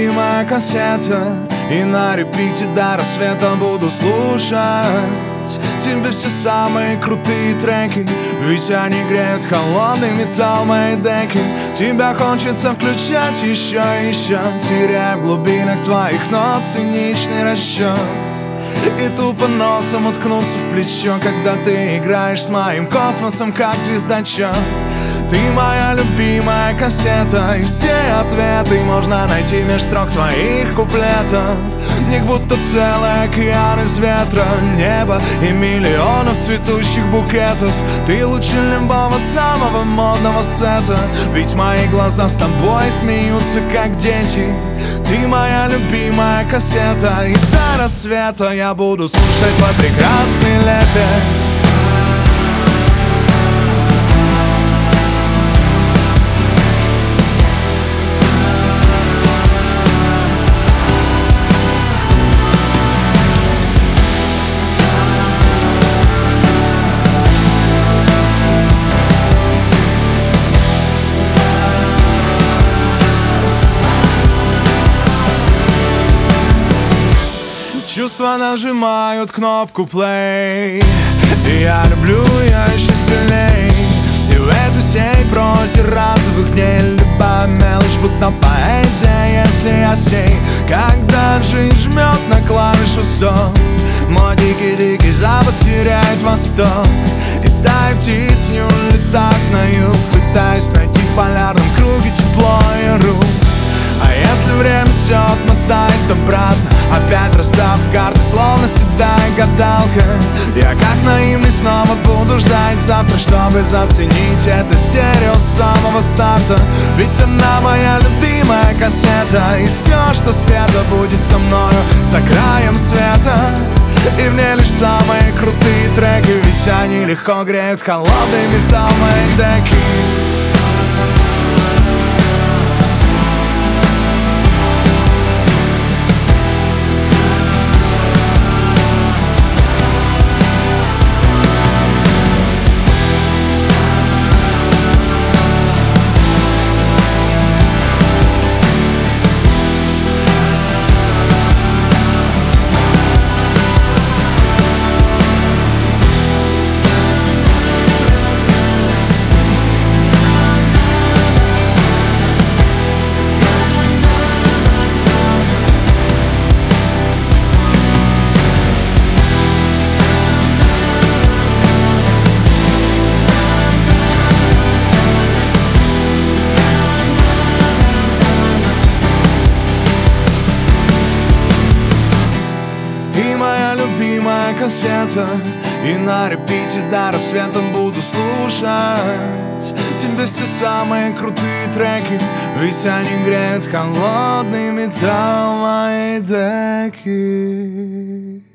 любимая кассета, и на репите до рассвета буду слушать тебе все самые крутые треки, ведь они греют холодный металл моей деки. Тебя хочется включать еще и еще, теряя в глубинах твоих нот циничный расчет, и тупо носом уткнуться в плечо, когда ты играешь с моим космосом, как звездочет. Ты моя любимая кассета, и все ответы можно найти меж строк твоих куплетов. В них будто целый океан из ветра, неба и миллионов цветущих букетов. Ты лучше любого самого модного сета, ведь мои глаза с тобой смеются, как дети. Ты моя любимая кассета, и до рассвета я буду слушать твой прекрасный лепет. Чувства нажимают кнопку play, и я люблю ее еще сильней. И в этой всей прозе разовых дней любая мелочь будто поэзия, если я с ней. Когда жизнь жмет на клавишу стоп, мой дикий-дикий запад теряет восток, и стаи птиц не улетают на юг, пытаясь найти в полярном круге тепло и рук. А если время все отмотает обратно, опять расстав карты, словно седая гадалка, я как наивный снова буду ждать завтра, чтобы заценить это стерео с самого старта. Ведь она моя любимая кассета, и все, что спето, будет со мною за краем света. И в ней лишь самые крутые треки, ведь они легко греют холодный металл моей деки. Любимая кассета, и на репите до рассвета буду слушать тебе все самые крутые треки, ведь они греют холодный металл моей деки.